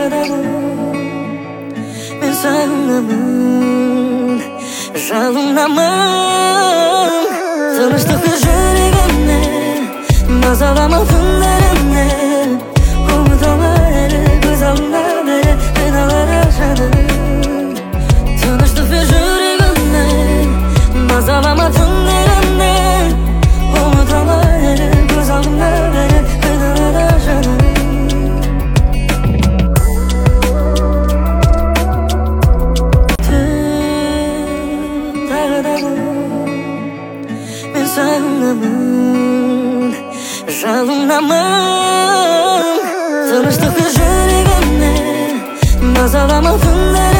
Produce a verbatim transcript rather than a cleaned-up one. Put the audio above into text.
Men sağlamam, жалынамын. Тыныштықты жүрегімде, мазалама күндерімде. Ұмытама әлі көз алдымда бәрі айналары жаным. Тыныштықты жүрегімде, мазалама күндерімде. Ұмытама әлі көз алдымда бәрі айналары жаным. Мен сағынамын, жалынамын. Тыныштықты жүрегімде, мазалама күндерімде.